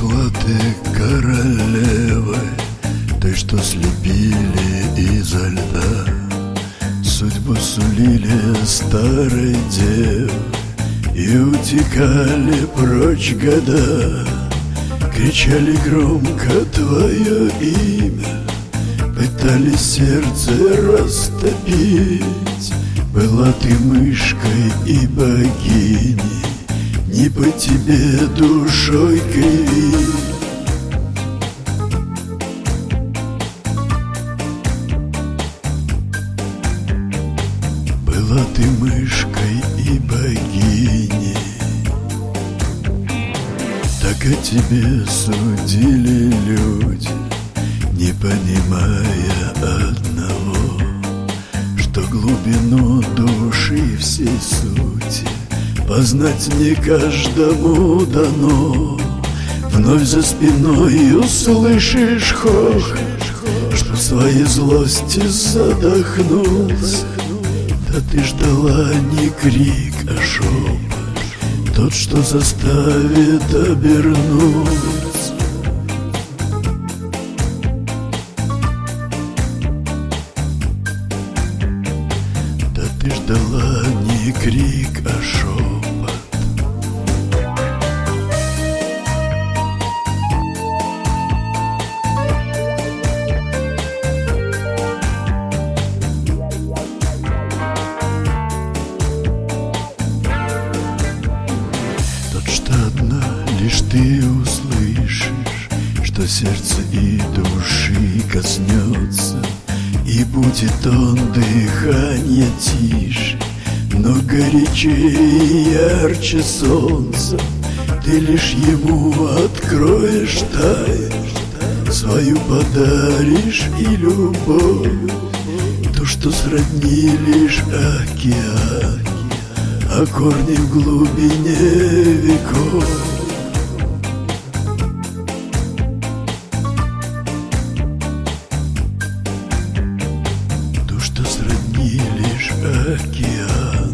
Была ты королевой, той, что слепили изо льда. Судьбу сулили старой девы, и утекали прочь года. Кричали громко твое имя, пытались сердце растопить. Была ты мышкой и богиней, не по тебе душой кривить. Была ты мышкой и богиней, так о тебе судили люди, не понимая одного, что глубину души всей сути познать не каждому дано. Вновь за спиной услышишь хохот, что в своей злости задохнулся. Да ты ждала не крик, а шепот, тот, что заставит обернуться. Да ты ждала не крик, а шепот. Что одна лишь ты услышишь, что сердце и души коснется, и будет он дыхание тише, но горячее и ярче солнца. Ты лишь ему откроешь тайну, свою подаришь и любовь, то, что сродни лишь океан, а корни в глубине веков. То, что сродни лишь океан.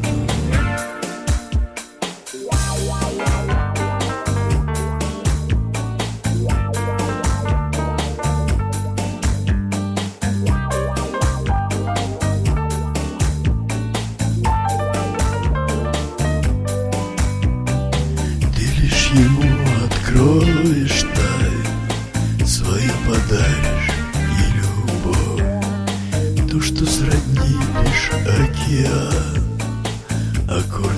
Ему откроешь тайну, свою подаришь и любовь, то, что сродни лишь океан, а